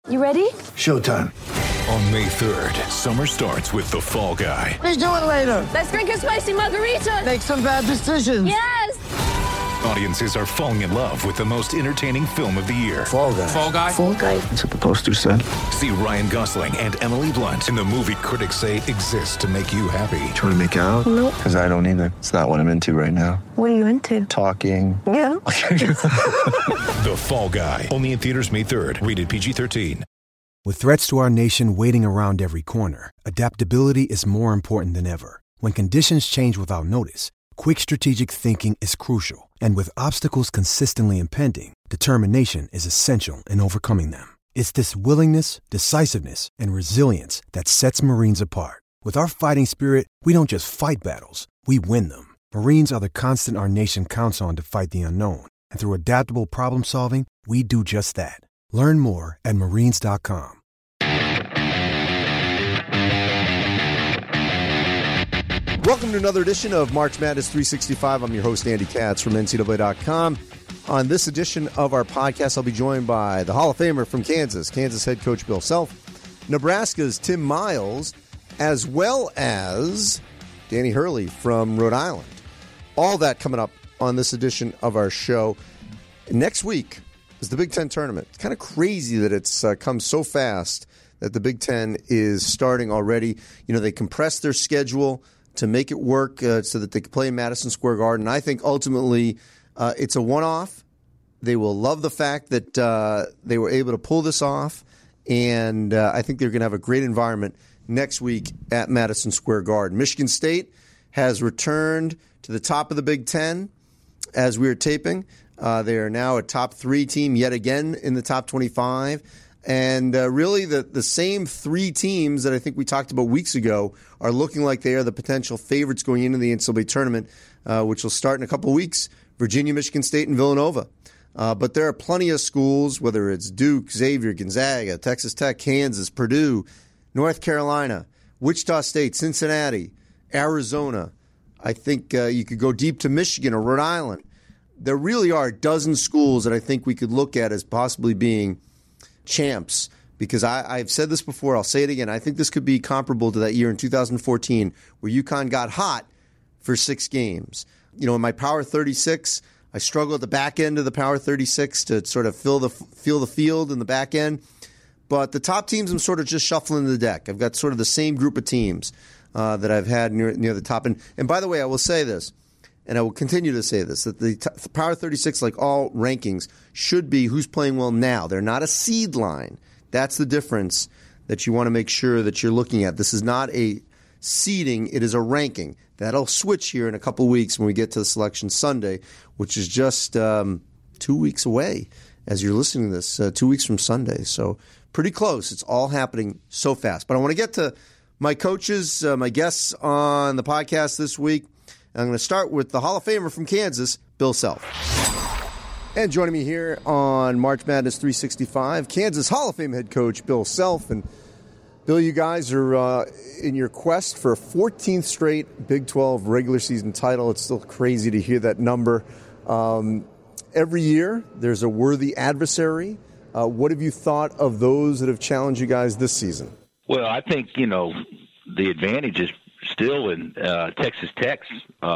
You ready? Showtime. On May 3rd, summer starts with The Fall Guy. Let's do it later. Let's drink a spicy margarita. Make some bad decisions. Yes! Audiences are falling in love with the most entertaining film of the year. Fall Guy. Fall Guy? Fall guy. That's what the poster said. See Ryan Gosling and Emily Blunt in the movie critics say exists to make you happy. Trying to make it out? Nope. Because I don't either. It's not what I'm into right now. What are you into? Talking. Yeah. The Fall Guy. Only in theaters May 3rd. Rated PG-13. With threats to our nation waiting around every corner, adaptability is more important than ever. When conditions change without notice, quick strategic thinking is crucial. And with obstacles consistently impending, determination is essential in overcoming them. It's this willingness, decisiveness, and resilience that sets Marines apart. With our fighting spirit, we don't just fight battles, we win them. Marines are the constant our nation counts on to fight the unknown. And through adaptable problem solving, we do just that. Learn more at marines.com. Welcome to another edition of March Madness 365. I'm your host, Andy Katz from NCAA.com. On this edition of our podcast, I'll be joined by the Hall of Famer from Kansas head coach Bill Self, Nebraska's Tim Miles, as well as Danny Hurley from Rhode Island. All that coming up on this edition of our show. Next week is the Big Ten tournament. It's kind of crazy that it's come so fast that the Big Ten is starting already. You know, they compressed their schedule to make it work so that they can play in Madison Square Garden. I think ultimately it's a one-off. They will love the fact that they were able to pull this off, and I think they're going to have a great environment next week at Madison Square Garden. Michigan State has returned to the top of the Big Ten as we are taping. They are now a top 3 team yet again in the top 25. And really the same 3 teams that I think we talked about weeks ago are looking like they are the potential favorites going into the NCAA tournament, which will start in a couple weeks, Virginia, Michigan State, and Villanova. But there are plenty of schools, whether it's Duke, Xavier, Gonzaga, Texas Tech, Kansas, Purdue, North Carolina, Wichita State, Cincinnati, Arizona. I think you could go deep to Michigan or Rhode Island. There really are a dozen schools that I think we could look at as possibly being champs, because I've said this before, I'll say it again. I think this could be comparable to that year in 2014 where UConn got hot for 6 games. You know, in my Power 36, I struggle at the back end of the Power 36 to sort of feel the field in the back end. But the top teams, I'm sort of just shuffling the deck. I've got sort of the same group of teams that I've had near the top. And by the way, I will say this, and I will continue to say this, that the Power 36, like all rankings, should be who's playing well now. They're not a seed line. That's the difference that you want to make sure that you're looking at. This is not a seeding. It is a ranking. That'll switch here in a couple weeks when we get to the Selection Sunday, which is just 2 weeks away as you're listening to this, 2 weeks from Sunday. So pretty close. It's all happening so fast. But I want to get to my coaches, my guests on the podcast this week. I'm going to start with the Hall of Famer from Kansas, Bill Self. And joining me here on March Madness 365, Kansas Hall of Fame head coach Bill Self. And Bill, you guys are in your quest for a 14th straight Big 12 regular season title. It's still crazy to hear that number. Every year, there's a worthy adversary. What have you thought of those that have challenged you guys this season? Well, I think, the advantage is still in Texas Tech's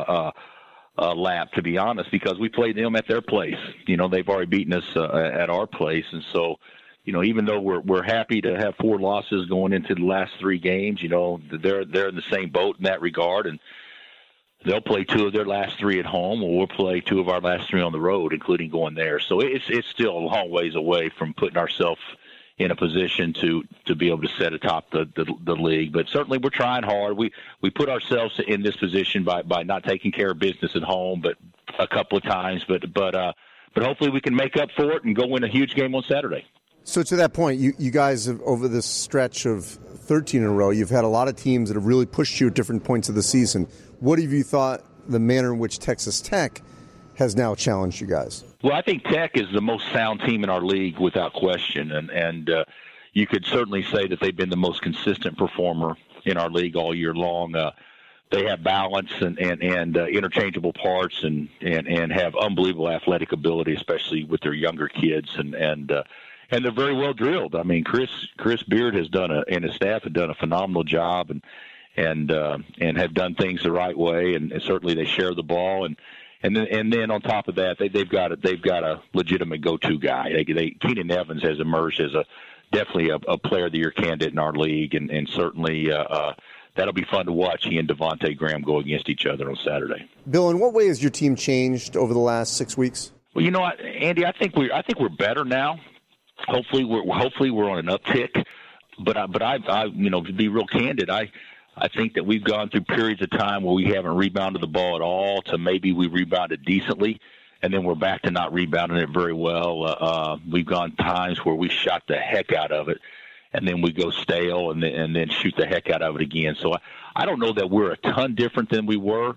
lap, to be honest, because we played them at their place. They've already beaten us at our place. And so, even though we're happy to have 4 losses going into the last 3 games, they're in the same boat in that regard. And they'll play 2 of their last 3 at home, or we'll play 2 of our last 3 on the road, including going there. So it's still a long ways away from putting ourselves in a position to be able to set atop the league. But certainly we're trying hard. We put ourselves in this position by not taking care of business at home, but a couple of times. But hopefully we can make up for it and go win a huge game on Saturday. So to that point, you guys have, over this stretch of 13 in a row, you've had a lot of teams that have really pushed you at different points of the season. What have you thought the manner in which Texas Tech has now challenged you guys? Well, I think Tech is the most sound team in our league without question, and you could certainly say that they've been the most consistent performer in our league all year long. They have balance and interchangeable parts and have unbelievable athletic ability, especially with their younger kids. And and they're very well drilled. I mean, Chris Beard and his staff have done a phenomenal job, and have done things the right way, and certainly they share the ball, and then on top of that, they've got a legitimate go-to guy. Keenan Evans has emerged as definitely a player of the year candidate in our league, and certainly that'll be fun to watch. He and Devontae Graham go against each other on Saturday. Bill, in what way has your team changed over the last 6 weeks? Well, you know what, Andy, I think we're better now. Hopefully we're on an uptick. But I to be real candid, I think that we've gone through periods of time where we haven't rebounded the ball at all to maybe we rebounded decently, and then we're back to not rebounding it very well. We've gone times where we shot the heck out of it, and then we go stale and then shoot the heck out of it again. So I don't know that we're a ton different than we were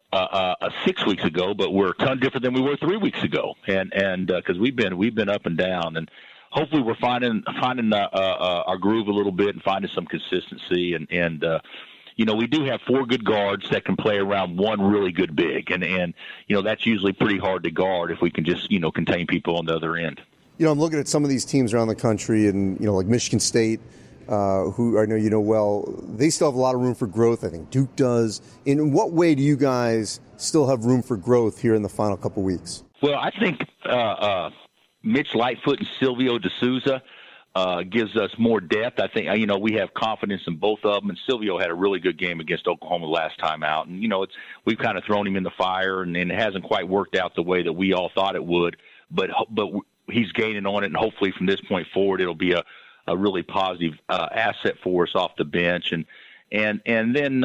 6 weeks ago, but we're a ton different than we were 3 weeks ago, and because we've been up and down, and hopefully we're finding our groove a little bit and finding some consistency, and we do have 4 good guards that can play around one really good big, and that's usually pretty hard to guard if we can just contain people on the other end. I'm looking at some of these teams around the country, and like Michigan State, who I know you know well. They still have a lot of room for growth. I think Duke does. In what way do you guys still have room for growth here in the final couple weeks? Well, I think Mitch Lightfoot and Silvio D'Souza gives us more depth. I think we have confidence in both of them. And Silvio had a really good game against Oklahoma last time out, and we've kind of thrown him in the fire, and it hasn't quite worked out the way that we all thought it would. But he's gaining on it, and hopefully from this point forward, it'll be a really positive asset for us off the bench. And then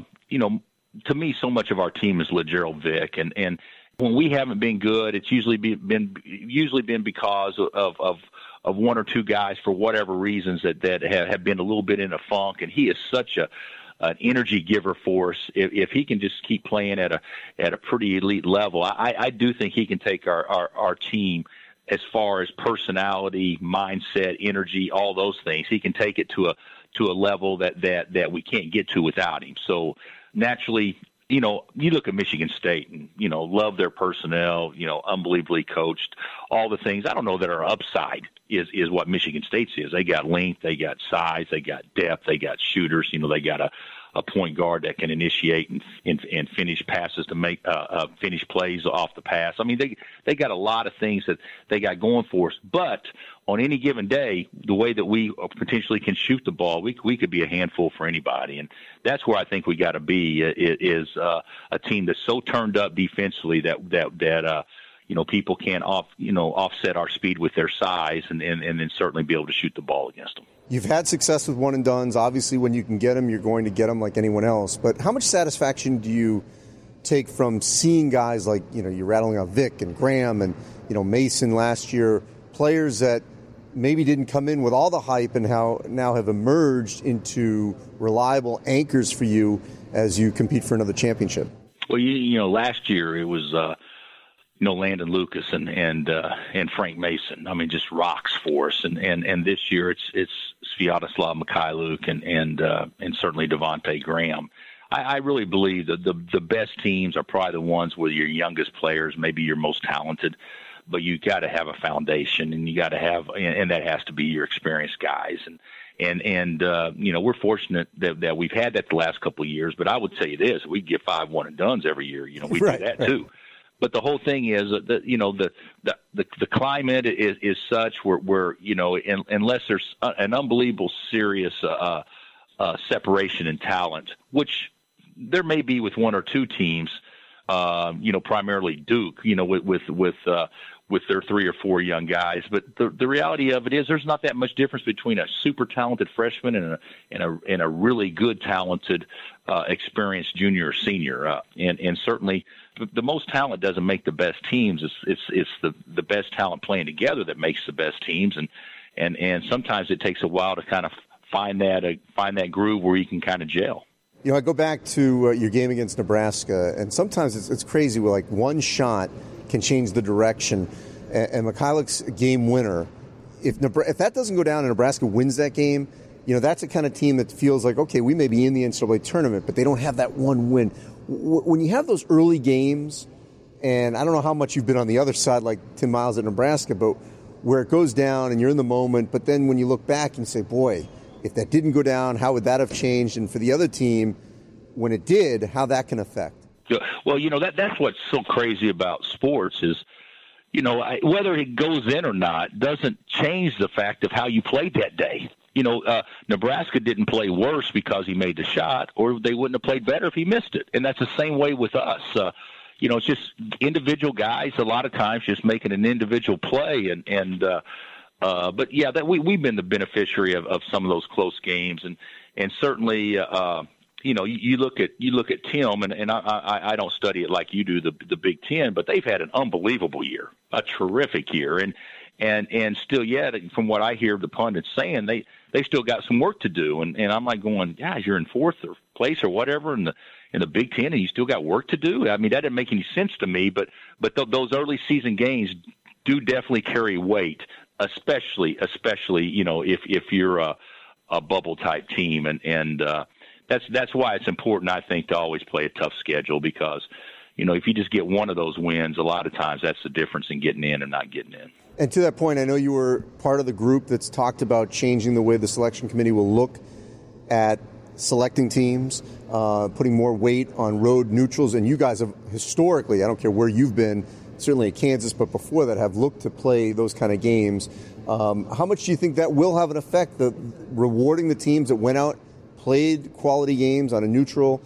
to me, so much of our team is LeGerald Vick, and when we haven't been good, it's usually been because of one or two guys for whatever reasons that have been a little bit in a funk, and he is such an energy giver for us. If he can just keep playing at a pretty elite level, I do think he can take our team as far as personality, mindset, energy, all those things. He can take it to a level that we can't get to without him. So naturally, you look at Michigan State and, love their personnel, unbelievably coached, all the things. I don't know that our upside is what Michigan State's is. They got length, they got size, they got depth, they got shooters. They got a point guard that can initiate and finish passes to make finish plays off the pass. I mean, they got a lot of things that they got going for us. But on any given day, the way that we potentially can shoot the ball, we could be a handful for anybody. And that's where I think we got to be is a team that's so turned up defensively that people can't offset our speed with their size and then certainly be able to shoot the ball against them. You've had success with one-and-dones. Obviously, when you can get them, you're going to get them like anyone else. But how much satisfaction do you take from seeing guys like, you're rattling out Vick and Graham and, Mason last year, players that maybe didn't come in with all the hype and now have emerged into reliable anchors for you as you compete for another championship? Well, last year it was Landon Lucas and Frank Mason. I mean, just rocks for us. And this year it's Sviatoslav Mikhailuk and certainly Devontae Graham. I really believe that the best teams are probably the ones with your youngest players, maybe your most talented, but you got to have a foundation, and you got to have, and that has to be your experienced guys. And we're fortunate that we've had that the last couple of years. But I would tell you this: we get 5 one-and-dones every year. We right, do that too. But the whole thing is that the climate is such where unless there's an unbelievable serious separation in talent, which there may be with one or two teams, primarily Duke, with their 3 or 4 young guys. But the reality of it is there's not that much difference between a super talented freshman and a really good talented experienced junior or senior. And certainly the most talent doesn't make the best teams. It's the best talent playing together that makes the best teams. And sometimes it takes a while to kind of find that groove where you can kind of gel. I go back to your game against Nebraska, and sometimes it's crazy where like one shot can change the direction. And Mikhailuk's game winner, if that doesn't go down and Nebraska wins that game, that's a kind of team that feels like, okay, we may be in the NCAA tournament, but they don't have that one win. When you have those early games, and I don't know how much you've been on the other side like Tim Miles at Nebraska, but where it goes down and you're in the moment, but then when you look back and say, boy, if that didn't go down, how would that have changed? And for the other team, when it did, how that can affect? Well, that's what's so crazy about sports is, whether it goes in or not doesn't change the fact of how you played that day. Nebraska didn't play worse because he made the shot, or they wouldn't have played better if he missed it. And that's the same way with us. It's just individual guys a lot of times just making an individual play. But yeah, we've been the beneficiary of some of those close games, and certainly, you look at Tim, and I don't study it like you do, the Big Ten, but they've had an unbelievable year, a terrific year, and still yet, from what I hear the pundits saying, they still got some work to do, and I'm like going, guys, you're in fourth place or whatever in the Big Ten, and you still got work to do. I mean, that didn't make any sense to me, but those early season games do definitely carry weight, especially if you're a bubble type team, and that's why it's important, I think, to always play a tough schedule, because if you just get one of those wins, a lot of times that's the difference in getting in and not getting in. And to that point, I know you were part of the group that's talked about changing the way the selection committee will look at selecting teams, putting more weight on road neutrals. And you guys have historically, I don't care where you've been, certainly at Kansas, but before that, have looked to play those kind of games. How much do you think that will have an effect, rewarding the teams that went out, played quality games on a neutral,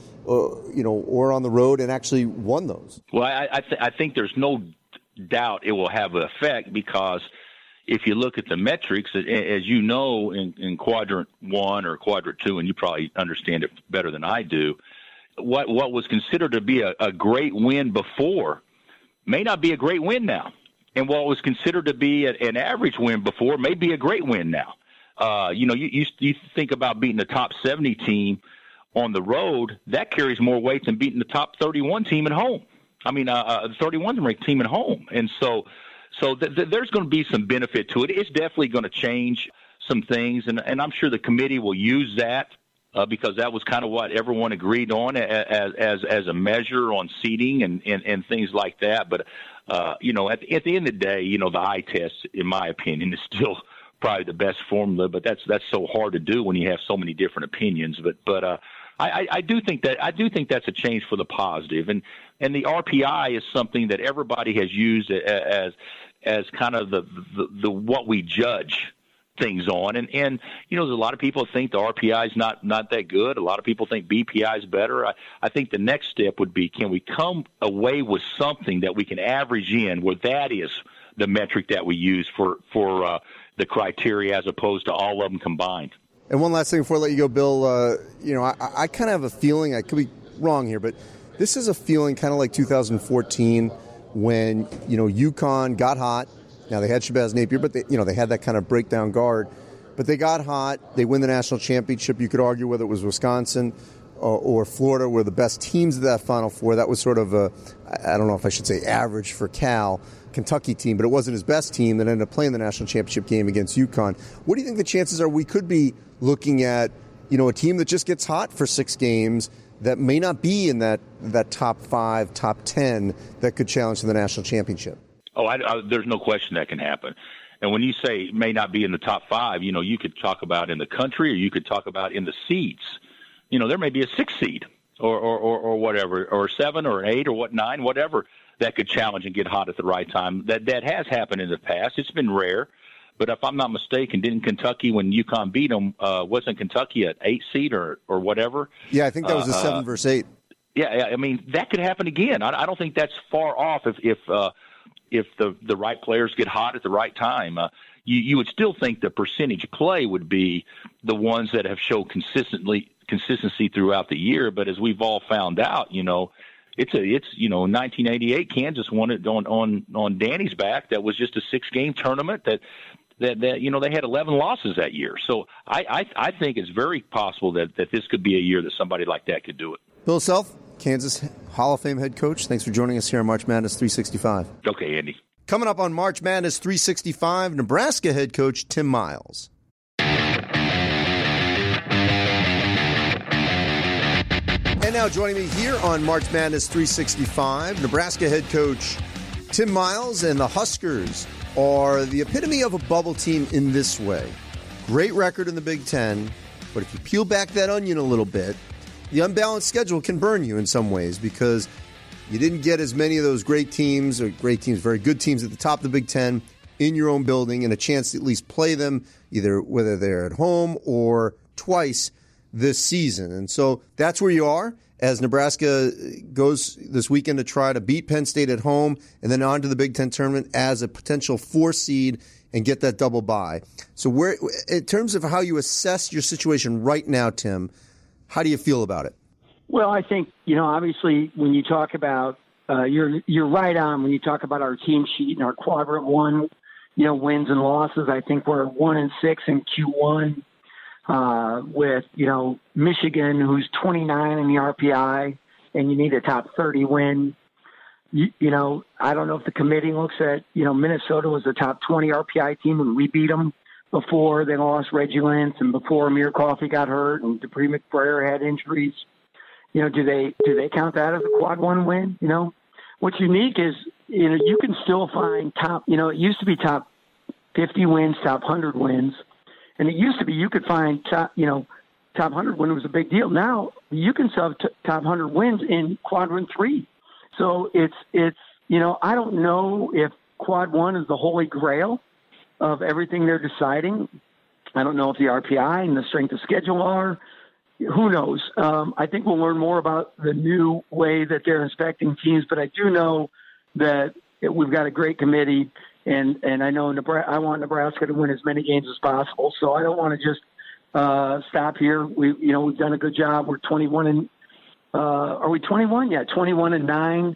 or on the road, and actually won those? Well, I think there's no doubt it will have an effect, because if you look at the metrics, as you know, in quadrant 1 or quadrant 2, and you probably understand it better than I do, what was considered to be a great win before may not be a great win now, and what was considered to be an average win before may be a great win now. You think about beating the top 70 team on the road, that carries more weight than beating the top 31 team at home. The 31 ranked team at home. And so there's going to be some benefit to it. It's definitely going to change some things, and I'm sure the committee will use that because that was kind of what everyone agreed on as a measure on seeding and things like that. But, at the end of the day, the eye test, in my opinion, is still probably the best formula, but that's so hard to do when you have so many different opinions. But I do think that's a change for the positive, and the RPI is something that everybody has used as kind of the what we judge things on, and there's a lot of people think the RPI is not that good. A lot of people think BPI is better. I think the next step would be, can we come away with something that we can average in, where that is the metric that we use for the criteria, as opposed to all of them combined. And one last thing before I let you go, Bill, I kind of have a feeling, I could be wrong here, but this is a feeling kind of like 2014 when, UConn got hot. Now, they had Shabazz Napier, but they had that kind of breakdown guard. But they got hot. They win the national championship. You could argue whether it was Wisconsin or Florida were the best teams of that Final Four. That was sort of I don't know if I should say average for Cal. Kentucky team, but it wasn't his best team that ended up playing the national championship game against UConn. What do you think the chances are we could be looking at, a team that just gets hot for 6 games that may not be in that top 5, top 10 that could challenge to the national championship? Oh, there's no question that can happen. And when you say may not be in the top 5, you could talk about in the country, or you could talk about in the seeds. There may be a 6 seed or whatever, or 7 or 8 or 9, whatever, that could challenge and get hot at the right time. That has happened in the past. It's been rare. But if I'm not mistaken, didn't Kentucky, when UConn beat them, wasn't Kentucky at 8 seed or whatever? Yeah, I think that was a 7 versus 8. Yeah, I mean, that could happen again. I don't think that's far off if the right players get hot at the right time. You would still think the percentage play would be the ones that have shown consistency throughout the year. But as we've all found out, it's 1988 Kansas won it on Danny's back. That was just a 6-game tournament that they had 11 losses that year. So I think it's very possible that this could be a year that somebody like that could do it. Bill Self, Kansas Hall of Fame head coach. Thanks for joining us here on March Madness 365. Okay, Andy. Coming up on March Madness 365, Nebraska head coach Tim Miles. And now joining me here on March Madness 365, Nebraska head coach Tim Miles, and the Huskers are the epitome of a bubble team in this way. Great record in the Big Ten, but if you peel back that onion a little bit, the unbalanced schedule can burn you in some ways because you didn't get as many of those very good teams at the top of the Big Ten in your own building and a chance to at least play them, either whether they're at home or twice this season. And so that's where you are as Nebraska goes this weekend to try to beat Penn State at home and then on to the Big Ten tournament as a potential 4 seed and get that double bye. So where, in terms of how you assess your situation right now, Tim, how do you feel about it? Well, I think, obviously when you talk about, you're right on when you talk about our team sheet and our quadrant one, wins and losses. I think we're 1-6 in Q1 with, Michigan, who's 29 in the RPI, and you need a top 30 win. I don't know if the committee looks at, Minnesota was a top 20 RPI team and we beat them before they lost Reggie Lentz and before Amir Coffey got hurt and Dupree McBrayer had injuries. Do they count that as a quad one win? What's unique is, you can still find top, it used to be top 50 wins, top 100 wins. And it used to be you could find top 100 win was a big deal. Now you can sub top 100 wins in quadrant 3. So it's I don't know if quad 1 is the holy grail of everything they're deciding. I don't know if the RPI and the strength of schedule are. Who knows? I think we'll learn more about the new way that they're inspecting teams, but I do know that we've got a great committee, and I know I want Nebraska to win as many games as possible. So I don't want to just stop here. We've done a good job. We're 21 and are we 21? Yeah, 21-9,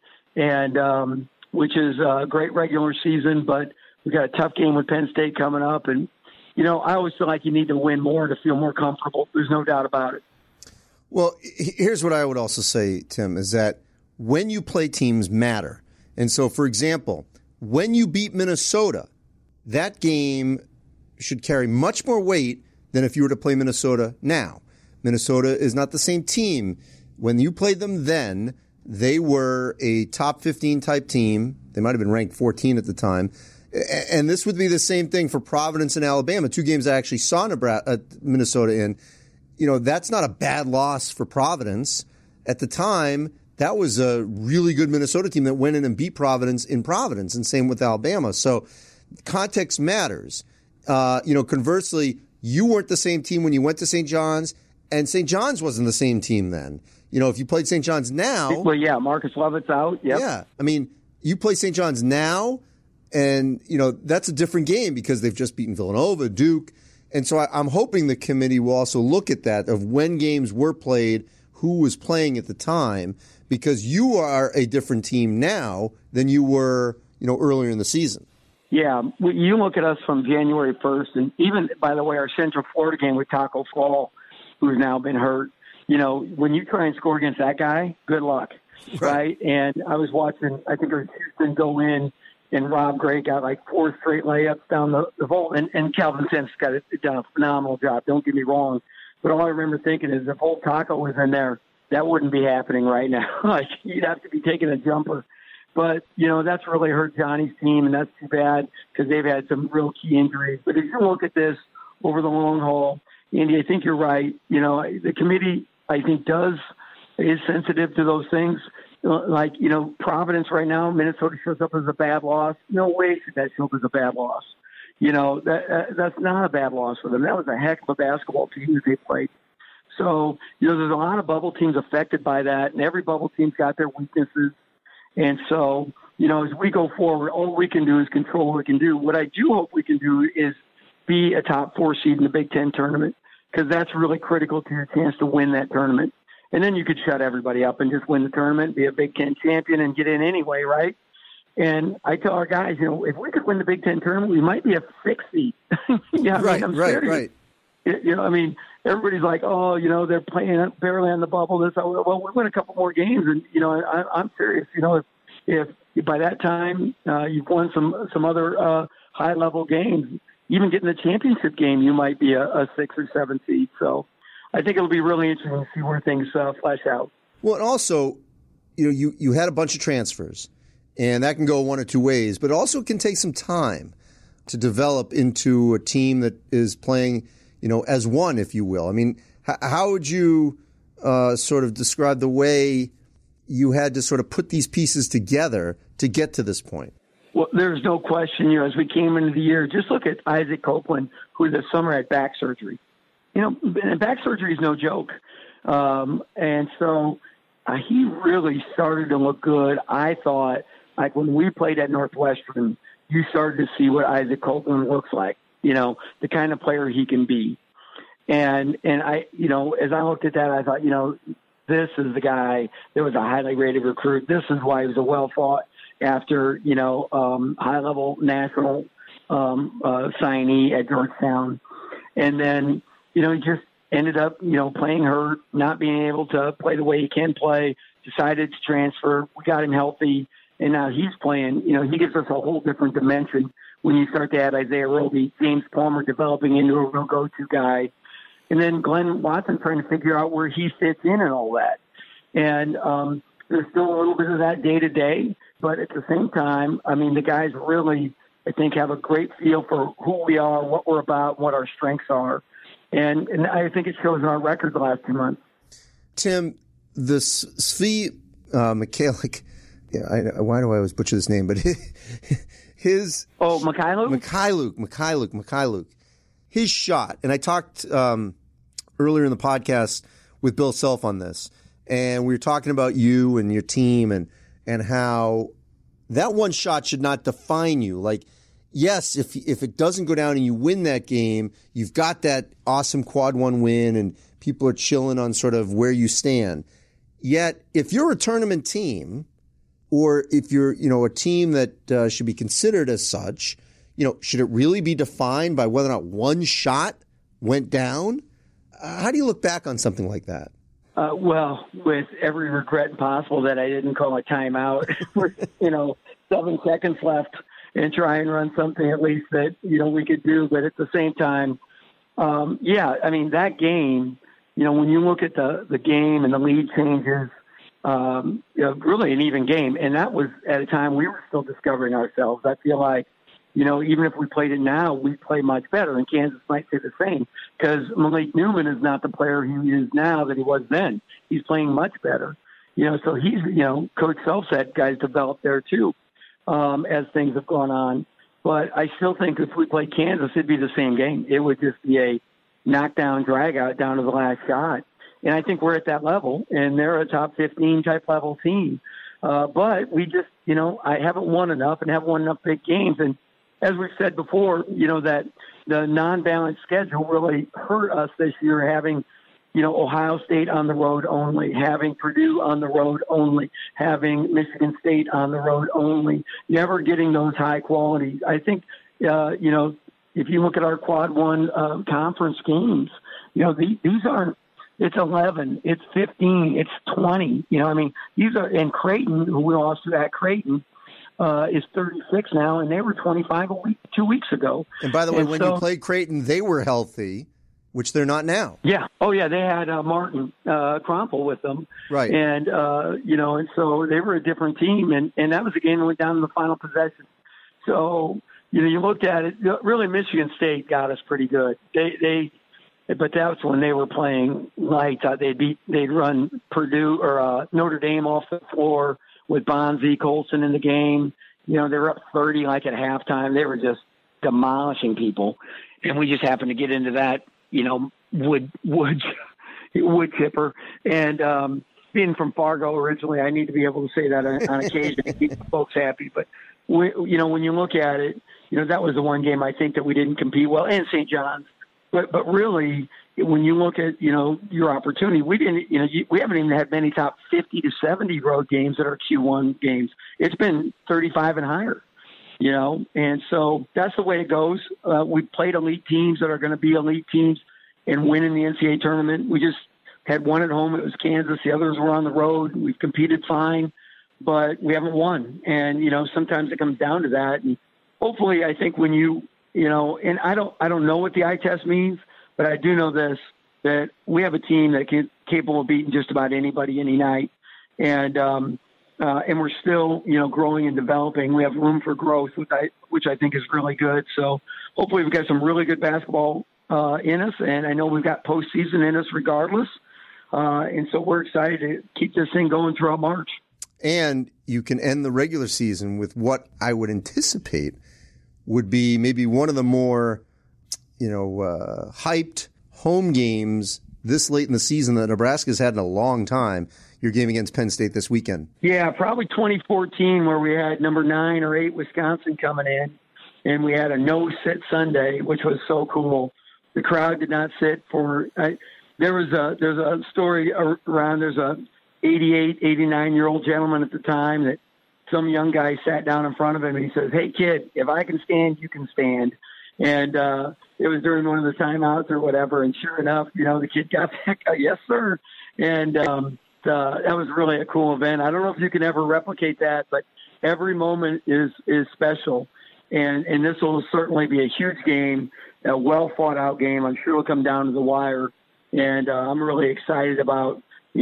and which is a great regular season. But we got a tough game with Penn State coming up, and I always feel like you need to win more to feel more comfortable. There's no doubt about it. Well, here's what I would also say, Tim, is that when you play teams matter. And so, for example, when you beat Minnesota, that game should carry much more weight than if you were to play Minnesota now. Minnesota is not the same team. When you played them then, they were a top 15 type team. They might have been ranked 14 at the time. And this would be the same thing for Providence and Alabama, 2 games I actually saw Minnesota in. That's not a bad loss for Providence. At the time, that was a really good Minnesota team that went in and beat Providence in Providence, and same with Alabama. So context matters. Conversely, you weren't the same team when you went to St. John's, and St. John's wasn't the same team then. If you played St. John's now... Well, yeah, Marcus Lovett's out. Yep. Yeah. I mean, you play St. John's now, and, that's a different game because they've just beaten Villanova, Duke. And so I'm hoping the committee will also look at that of when games were played, who was playing at the time, because you are a different team now than you were, earlier in the season. Yeah, you look at us from January 1st, and even, by the way, our Central Florida game with Taco Fall, who's now been hurt, when you try and score against that guy, good luck, right? And I was watching, I think it was Houston go in, and Rob Gray got like 4 straight layups down the vault, and Calvin Sims got done a phenomenal job. Don't get me wrong, but all I remember thinking is if old Taco was in there, that wouldn't be happening right now. Like you'd have to be taking a jumper. But that's really hurt Johnny's team, and that's too bad because they've had some real key injuries. But if you look at this over the long haul, Andy, I think you're right. The committee, I think, is sensitive to those things. Like, Providence right now, Minnesota shows up as a bad loss. No way should that show up as a bad loss. That's not a bad loss for them. That was a heck of a basketball team that they played. So, there's a lot of bubble teams affected by that, and every bubble team's got their weaknesses. And so, as we go forward, all we can do is control what we can do. What I do hope we can do is be a top 4 seed in the Big Ten tournament, because that's really critical to your chance to win that tournament. And then you could shut everybody up and just win the tournament, be a Big Ten champion, and get in anyway, right? And I tell our guys, if we could win the Big Ten tournament, we might be a 6th seed. Right. Everybody's like, they're playing barely on the bubble. Well, we win a couple more games, and I'm serious. If by that time you've won some other high level games, even getting the championship game, you might be a 6th or 7th seed. So I think it'll be really interesting to see where things flesh out. Well, and also, you had a bunch of transfers, and that can go one or two ways, but it also can take some time. to develop into a team that is playing, as one, if you will? I mean, how would you sort of describe the way you had to sort of put these pieces together to get to this point? Well, there's no question, as we came into the year, just look at Isaac Copeland, who this summer had back surgery. Back surgery is no joke. And so he really started to look good. I thought, like when we played at Northwestern, you started to see what Isaac Copeland looks like, the kind of player he can be. And I, as I looked at that, I thought, this is the guy that was a highly rated recruit. This is why he was a well thought after, high level national signee at Georgetown. And then, he just ended up, playing hurt, not being able to play the way he can play, decided to transfer. We got him healthy, and now he's playing. He gives us a whole different dimension when you start to add Isaiah Roby, James Palmer developing into a real go-to guy, and then Glenn Watson trying to figure out where he fits in and all that. And there's still a little bit of that day-to-day, but at the same time, I mean, the guys really, I think, have a great feel for who we are, what we're about, what our strengths are. And I think it shows in our record the last 2 months. Tim, the Svi Mykhailiuk, why do I always butcher this name? But his... Oh, Mykhailiuk. His shot, and I talked earlier in the podcast with Bill Self on this, and we were talking about you and your team and how that one shot should not define you. Like, yes, if it doesn't go down and you win that game, you've got that awesome quad one win and people are chilling on sort of where you stand. Yet, if you're a tournament team, or if you're, a team that should be considered as such, should it really be defined by whether or not one shot went down? How do you look back on something like that? Well, with every regret possible that I didn't call a timeout with, 7 seconds left and try and run something at least that, we could do. But at the same time, that game, when you look at the game and the lead changes, really an even game. And that was at a time we were still discovering ourselves. I feel like, even if we played it now, we play much better. And Kansas might say the same because Malik Newman is not the player he is now that he was then. He's playing much better. So he's, Coach Self said guys developed there too as things have gone on. But I still think if we played Kansas, it'd be the same game. It would just be a knockdown, drag out down to the last shot. And I think we're at that level, and they're a top 15 type level team. But we just, I haven't won enough and haven't won enough big games. And as we've said before, that the non-balanced schedule really hurt us this year, having, Ohio State on the road only, having Purdue on the road only, having Michigan State on the road only, never getting those high quality. I think, if you look at our quad one conference games, these aren't, it's 11, it's 15, it's 20. These are, and Creighton, who we lost to at Creighton, is 36 now, and they were 25 2 weeks ago. And by the way, when you played Creighton, they were healthy, which they're not now. Yeah. Oh, yeah. They had Martin Krompel with them. Right. And, and so they were a different team, and that was a game that went down to the final possession. So, you looked at it, really Michigan State got us pretty good. But that's when they were playing lights. They'd run Purdue or Notre Dame off the floor with Bonzi, Colson in the game. They were up 30 like at halftime. They were just demolishing people. And we just happened to get into that, wood chipper. And being from Fargo originally, I need to be able to say that on occasion to keep folks happy. But, when you look at it, that was the one game I think that we didn't compete well, and St. John's. But really, when you look at, your opportunity, we didn't, we haven't even had many top 50 to 70 road games that are Q1 games. It's been 35 and higher, and so that's the way it goes. We've played elite teams that are going to be elite teams and win in the NCAA tournament. We just had one at home. It was Kansas. The others were on the road. We've competed fine, but we haven't won. And, sometimes it comes down to that. And hopefully, I think when and I don't know what the eye test means, but I do know this, that we have a team that is capable of beating just about anybody any night. And, and we're still, growing and developing. We have room for growth, which I think is really good. So hopefully we've got some really good basketball in us, and I know we've got postseason in us regardless. And so we're excited to keep this thing going throughout March. And you can end the regular season with what I would anticipate would be maybe one of the more, hyped home games this late in the season that Nebraska's had in a long time. Your game against Penn State this weekend. Yeah, probably 2014, where we had number 9 or 8 Wisconsin coming in, and we had a no-sit Sunday, which was so cool. The crowd did not sit for. There's a story around. There's a 88, 89-year-old gentleman at the time that some young guy sat down in front of him, and he says, "Hey, kid, if I can stand, you can stand." And it was during one of the timeouts or whatever, and sure enough, the kid got back, "Yes, sir." And that was really a cool event. I don't know if you can ever replicate that, but every moment is special. And this will certainly be a huge game, a well-thought-out game. I'm sure it'll come down to the wire. And I'm really excited about,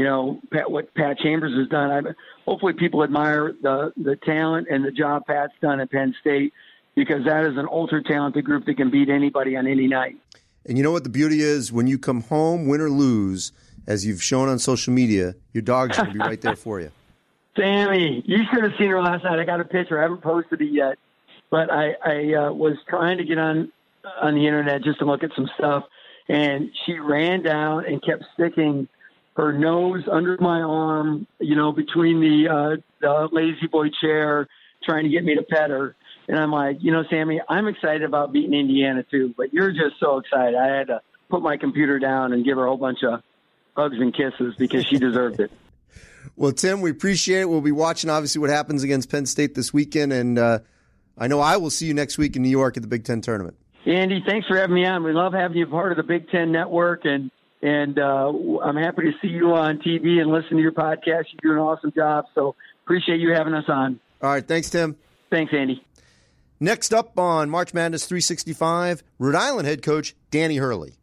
what Pat Chambers has done. Hopefully people admire the talent and the job Pat's done at Penn State, because that is an ultra-talented group that can beat anybody on any night. And you know what the beauty is? When you come home, win or lose, as you've shown on social media, your dog's going to be right there for you. Sammy, you should have seen her last night. I got a picture. I haven't posted it yet. But I was trying to get on the internet just to look at some stuff, and she ran down and kept sticking her nose under my arm, between the lazy boy chair, trying to get me to pet her. And I'm like, Sammy, I'm excited about beating Indiana too, but you're just so excited. I had to put my computer down and give her a whole bunch of hugs and kisses because she deserved it. Well, Tim, we appreciate it. We'll be watching, obviously, what happens against Penn State this weekend, and I know I will see you next week in New York at the Big Ten tournament. Andy, thanks for having me on. We love having you part of the Big Ten Network, and I'm happy to see you on TV and listen to your podcast. You do an awesome job, so appreciate you having us on. All right, thanks, Tim. Thanks, Andy. Next up on March Madness 365, Rhode Island head coach Danny Hurley.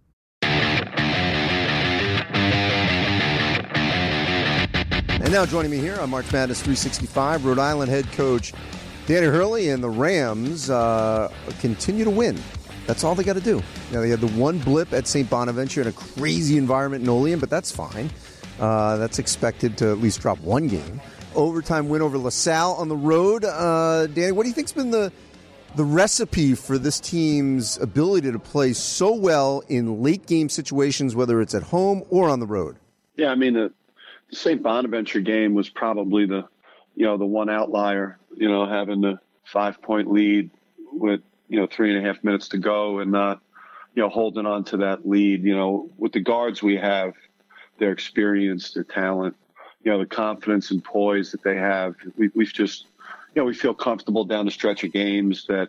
And now joining me here on March Madness 365, Rhode Island head coach Danny Hurley, and the Rams continue to win. That's all they got to do. They had the one blip at St. Bonaventure in a crazy environment in Olean, but that's fine. That's expected to at least drop one game. Overtime win over LaSalle on the road. Danny, what do you think's been the recipe for this team's ability to play so well in late game situations, whether it's at home or on the road? Yeah, the St. Bonaventure game was probably the one outlier, having the 5-point lead with, 3.5 minutes to go and not, holding on to that lead. With the guards we have, their experience, their talent, the confidence and poise that they have, we've just, we feel comfortable down the stretch of games that,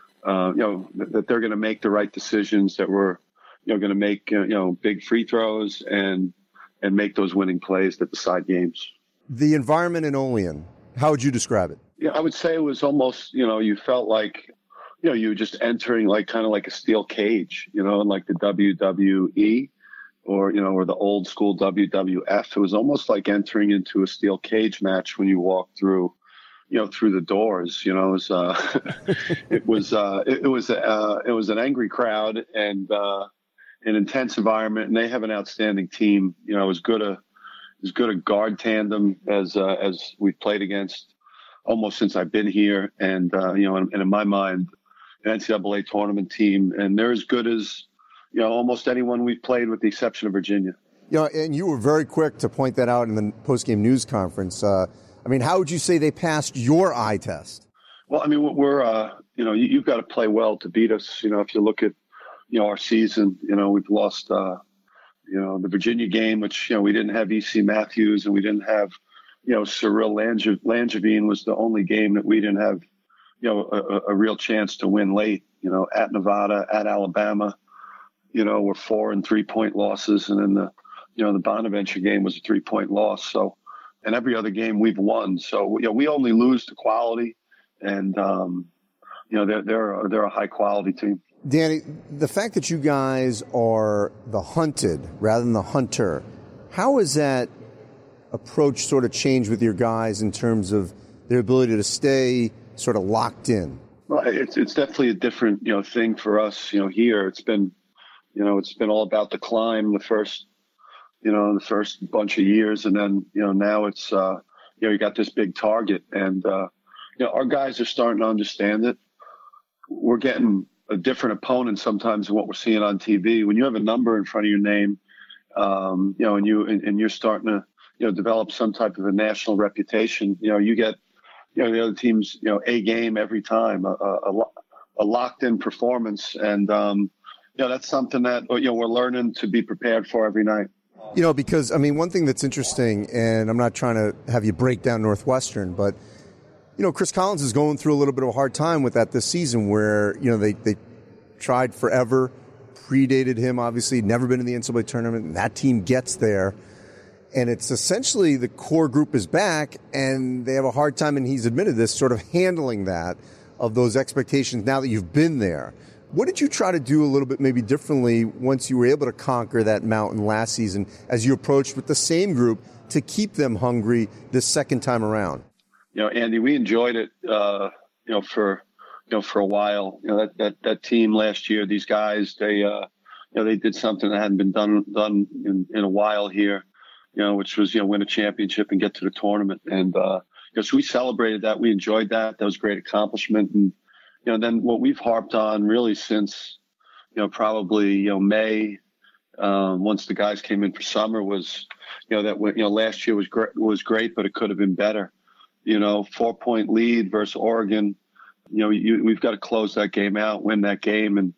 that they're going to make the right decisions, that we're, going to make, big free throws and make those winning plays that decide games. The environment in Olean, how would you describe it? Yeah, I would say it was almost, you felt like, you were just entering kind of like a steel cage, in like the WWE or the old school WWF. It was almost like entering into a steel cage match when you walk through, through the doors. It was it was an angry crowd and an intense environment, and they have an outstanding team. As good a guard tandem as we've played against almost since I've been here, and and in my mind, an NCAA tournament team, and they're as good as almost anyone we've played, with the exception of Virginia. And you were very quick to point that out in the post-game news conference. How would you say they passed your eye test? Well, we're you've got to play well to beat us. If you look at our season, we've lost the Virginia game, which we didn't have E.C. Matthews, and we didn't have Cyril Langevin was the only game that we didn't have a real chance to win late. At Nevada, at Alabama, we're 4 and 3-point losses, and then the Bonaventure game was a 3-point loss. So, and every other game we've won. So we only lose to quality, and they're a high quality team. Danny, the fact that you guys are the hunted rather than the hunter, how is that approach sort of changed with your guys in terms of their ability to stay sort of locked in? Well, it's definitely a different, thing for us, here. It's been all about the climb the first bunch of years. And then, now it's, you got this big target and, our guys are starting to understand it. We're getting a different opponent sometimes than what we're seeing on TV. When you have a number in front of your name, and you're starting to, develop some type of a national reputation, you get, the other team's, A game every time, a locked in performance. And, that's something that, we're learning to be prepared for every night. Because, one thing that's interesting, and I'm not trying to have you break down Northwestern, but, Chris Collins is going through a little bit of a hard time with that this season where, they tried forever, predated him, obviously, never been in the NCAA tournament, and that team gets there. And it's essentially the core group is back, and they have a hard time, and he's admitted this, sort of handling that, of those expectations now that you've been there. What did you try to do a little bit maybe differently once you were able to conquer that mountain last season as you approached with the same group to keep them hungry this second time around? Andy, we enjoyed it, for a while. That team last year, these guys, they did something that hadn't been done in a while here, which was, win a championship and get to the tournament. And, so we celebrated that. We enjoyed that. That was a great accomplishment. And, then what we've harped on really since, probably, May, once the guys came in for summer was, that, last year was great, but it could have been better. 4-point lead versus Oregon. We've got to close that game out, win that game and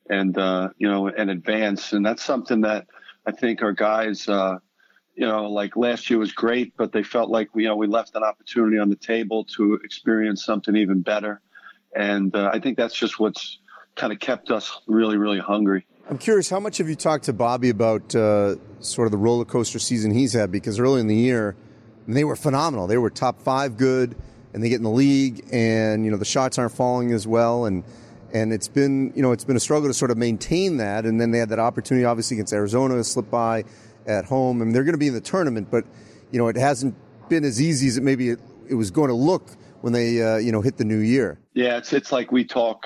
advance. And that's something that I think our guys, like last year was great, but they felt like we left an opportunity on the table to experience something even better. And I think that's just what's kind of kept us really, really hungry. I'm curious, how much have you talked to Bobby about sort of the roller coaster season he's had? Because early in the year, they were phenomenal. They were top 5 good, and they get in the league, and the shots aren't falling as well, and it's been a struggle to sort of maintain that. And then they had that opportunity, obviously against Arizona, to slip by at home. I mean, they're going to be in the tournament, but it hasn't been as easy as it was going to look when they hit the new year. Yeah, it's like we talk.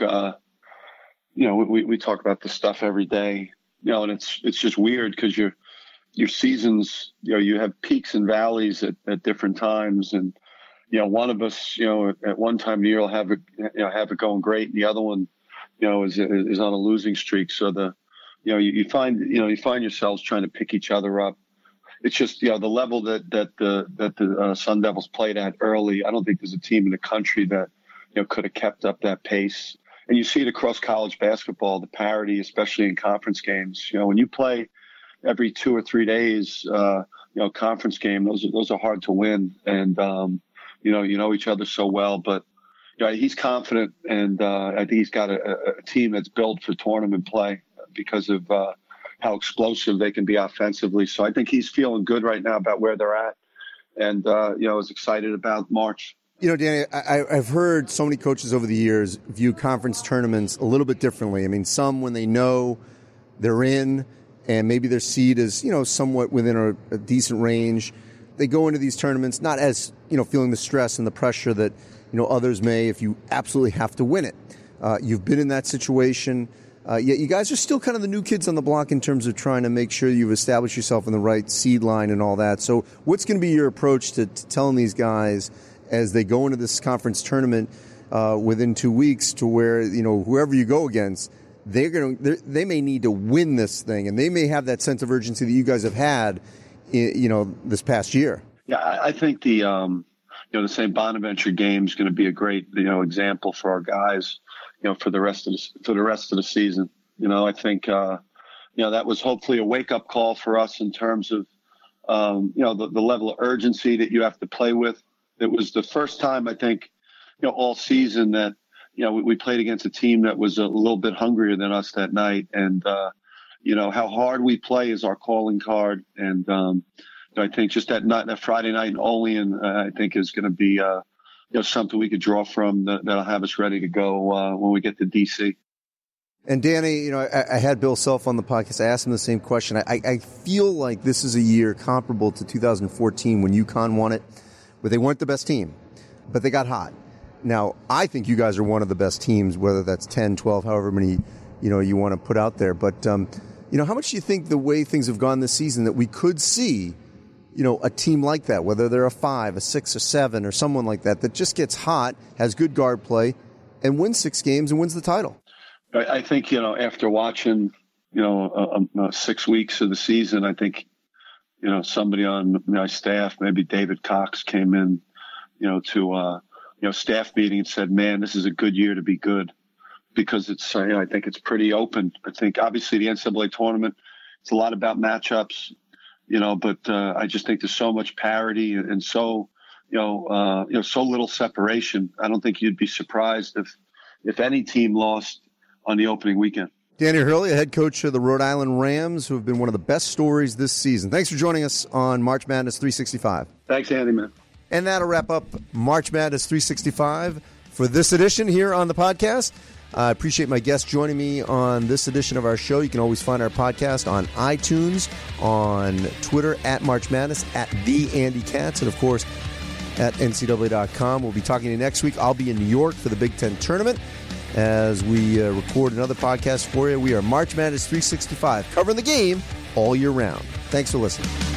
We talk about this stuff every day. And it's just weird because your seasons, you have peaks and valleys at different times. And, one of us, at one time of the year will have it going great. And the other one, is on a losing streak. So you find yourselves trying to pick each other up. It's just, the level that the Sun Devils played at early. I don't think there's a team in the country that, could have kept up that pace. And you see it across college basketball, the parity, especially in conference games. When you play every 2 or 3 days, conference game, those are hard to win. And, you know each other so well, but he's confident. And I think he's got a team that's built for tournament play because of how explosive they can be offensively. So I think he's feeling good right now about where they're at. And, is excited about March. Danny, I've heard so many coaches over the years view conference tournaments a little bit differently. I mean, some when they know they're in and maybe their seed is, somewhat within a decent range, they go into these tournaments not as, feeling the stress and the pressure that, others may if you absolutely have to win it. You've been in that situation. Yet you guys are still kind of the new kids on the block in terms of trying to make sure you've established yourself in the right seed line and all that. So what's going to be your approach to telling these guys as they go into this conference tournament within 2 weeks to where, whoever you go against, they may need to win this thing, and they may have that sense of urgency that you guys have had, this past year? Yeah, I think the St. Bonaventure game is going to be a great, example for our guys, for the rest of the season. I think, that was hopefully a wake up call for us in terms of, the level of urgency that you have to play with. It was the first time, I think, all season that, we played against a team that was a little bit hungrier than us that night. And, how hard we play is our calling card. And I think just that Friday night in Olean, I think is going to be, something we could draw from that'll have us ready to go when we get to DC. And Danny, I had Bill Self on the podcast. I asked him the same question. I feel like this is a year comparable to 2014 when UConn won it, where they weren't the best team, but they got hot. Now, I think you guys are one of the best teams, whether that's 10, 12, however many, you want to put out there. But, how much do you think the way things have gone this season that we could see, a team like that, whether they're a 5, a 6, or 7, or someone like that just gets hot, has good guard play, and wins 6 games and wins the title? I think, after watching, 6 weeks of the season, I think, somebody on my staff, maybe David Cox, came in, to staff meeting and said, man, this is a good year to be good, because it's, I think it's pretty open. I think obviously the NCAA tournament, it's a lot about matchups, but I just think there's so much parity and so, so little separation. I don't think you'd be surprised if any team lost on the opening weekend. Danny Hurley, head coach of the Rhode Island Rams, who have been one of the best stories this season. Thanks for joining us on March Madness 365. Thanks, Andy, man. And that'll wrap up March Madness 365 for this edition here on the podcast. I appreciate my guests joining me on this edition of our show. You can always find our podcast on iTunes, on Twitter, at March Madness, at the Andy Katz, and, of course, at NCAA.com. We'll be talking to you next week. I'll be in New York for the Big Ten Tournament as we record another podcast for you. We are March Madness 365, covering the game all year round. Thanks for listening.